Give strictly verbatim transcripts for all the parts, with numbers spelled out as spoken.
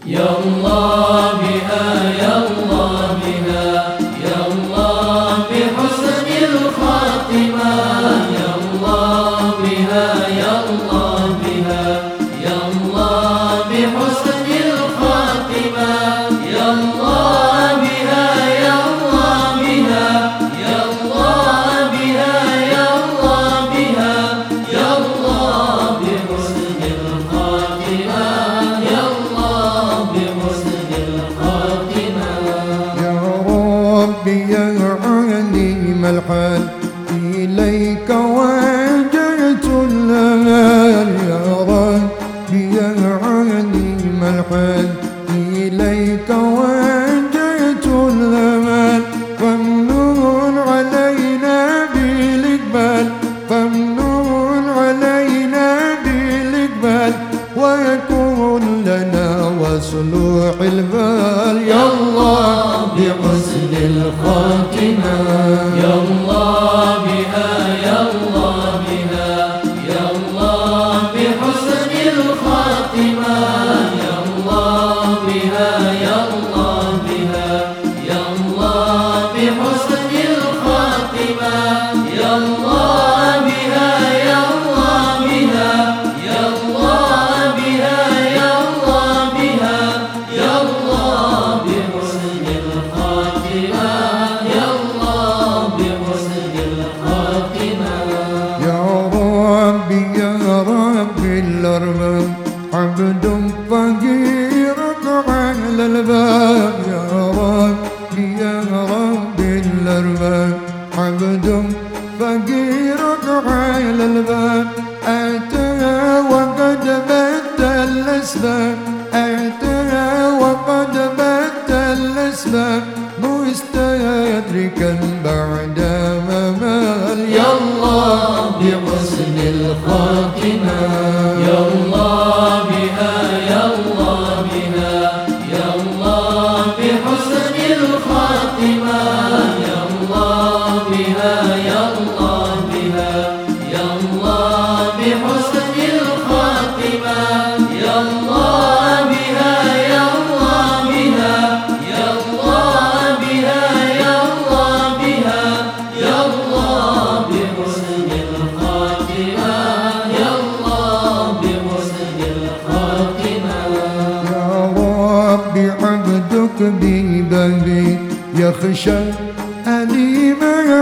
يا الله بها يا الله بها يا الله بحسن الخاتمة يا الله بها يا الله بها يا الله بحسن الخاتمة يا الله بها يا الله بها يا الله بها يا الله بها يا الله بحسن الخاتمة يا الله بحسن الخاتمة يا ربي يا عليم الحال إليك وجهت الأمال يا ربي يا عليم الحال إليك وجهت الأمال فامنون علينا بالإقبال فامنون علينا بالإقبال ويكون لنا وصلوح البال يا الله بحسن الخاتمة يا الله بها يا الله بها يا الله بحسن الخاتمة يا الله بها يا الله بها يا الله بحسن الخاتمة يا الله بها يا الله بها يا الله بها يا الله بها يا الله بحسن الخاتمة يا الله بحسن الخاتمة يا ربي يا ربي الأرباب عبد فقير على الباب يا ربي يا ربي الأرباب عبد فقير على الباب أتى وقد بت الأسباب أتى وقد بت الأسباب مستدركا بعد ممال يا الله بحسن الخاتمة يا الله بها يا الله بها يا الله بحسن الخاتمة يا الله بها يا الله بها يا الله بحسن الخاتمة يا الله بها يا الله بها يا الله بها يا الله بها يا الله بحسن الخاتمة يا الله بحسن الخاتمة يا ربي عبدك ببابك يخشى أليم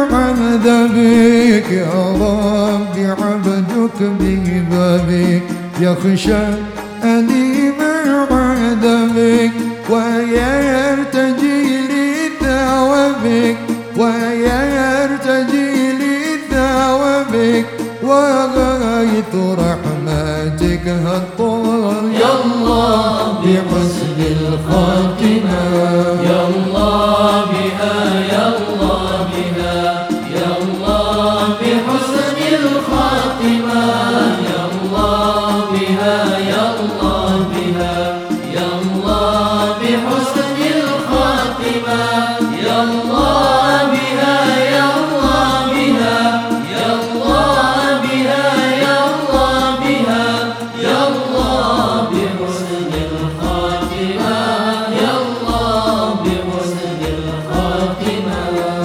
عذابك يا ربي عبدك ببابك يخشى أليم عذابك ويرتجي لثوابك ويرتجي لثوابك وغاية رحمتك هالطول يا الله بحسن الخاتمة يا الله بها يا الله بها يا الله بحسن الخاتمة يا الله بها يا الله بها يا الله بحسن الخاتمة يا الله بها يا الله بها يا الله بها يا الله بها يا الله بحسن الخاتمة يا الله بحسن الخاتمة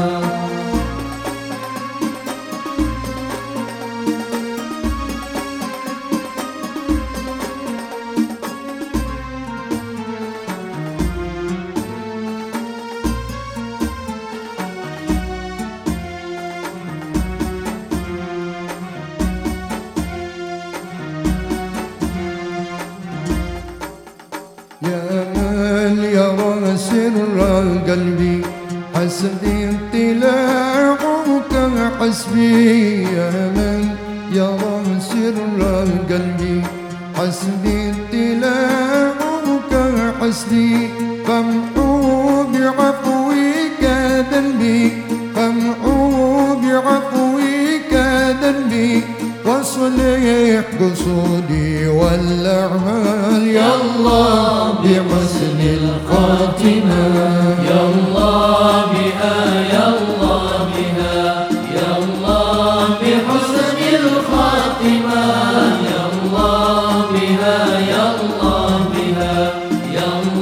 يا من يرى سر قلبي حسبي اطلاعك حسبي يا من يرى سر قلبي حسبي اطلاعك حسبي فامحو بعفوك ذنبي فامحو بعفوك ذنبي واصلح قصودي والأعمال يا الله بحسن الخاتمة يا الله بها يا الله بها يا الله بحسن الخاتمة يا الله بها يا الله بها يا الله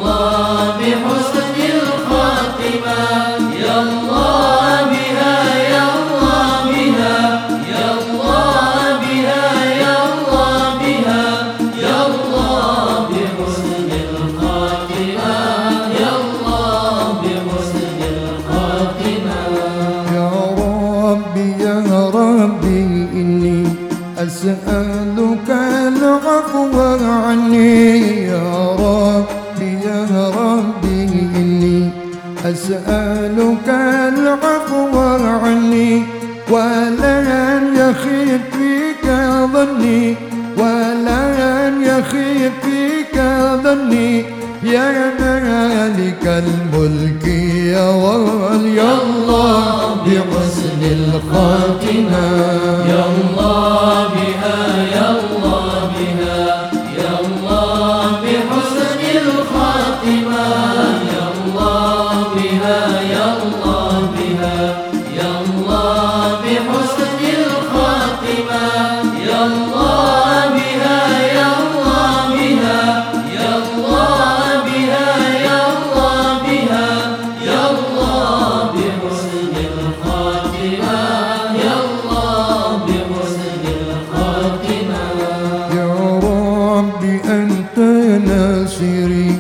ظني ولن يخيب فيك ظني يا مالك الملك يا ولي يا الله بحسن الخاتمة يا الله بها يا الله بها يا الله بحسن الخاتمة يا الله بها يا الله بها يا الله بحسن الخاتمة يا الله بها يا الله بها يا الله بها يا الله بها يا الله بحسن الخاتمة يا الله بحسن الخاتمة يا رب أنت ناصري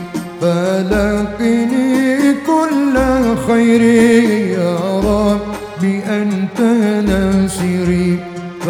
فلاقني كل خير يا رب أنت ناصري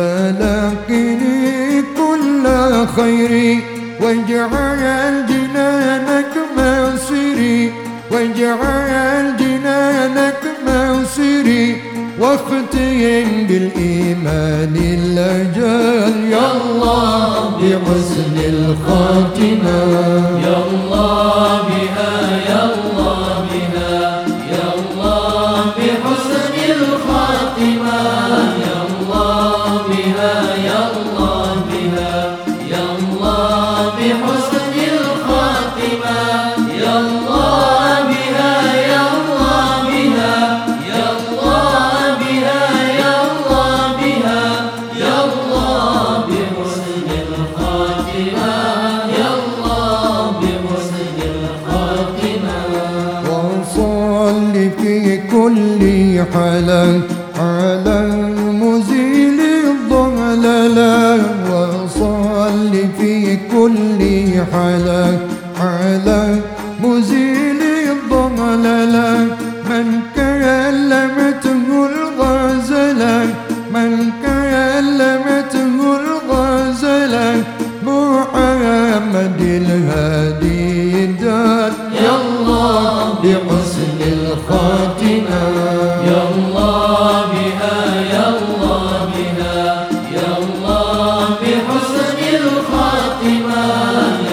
فلاقني كل خير واجعل جنانك مصيري واجعل جنانك مصيري واختم بالإيمان الأجل يا الله بحسن الخاتمة يا الله بها يا الله بها يا الله بحسن الخاتمة يا الله بها يا الله بها يا الله بحسن الخاتمة يا الله بها يا الله بها يا الله بها يا الله بها يا الله بحسن الخاتمة يا الله بحسن الخاتمة وصل في كل حال على المزيل الضلال وصل في كل حال على مزيل الضلال من كلمته الغزل من كلمته الغزل محمد الهادي الدار يا الله بحسن الخاتمة يا الله بها يا الله بها يا الله بحسن الخاتمة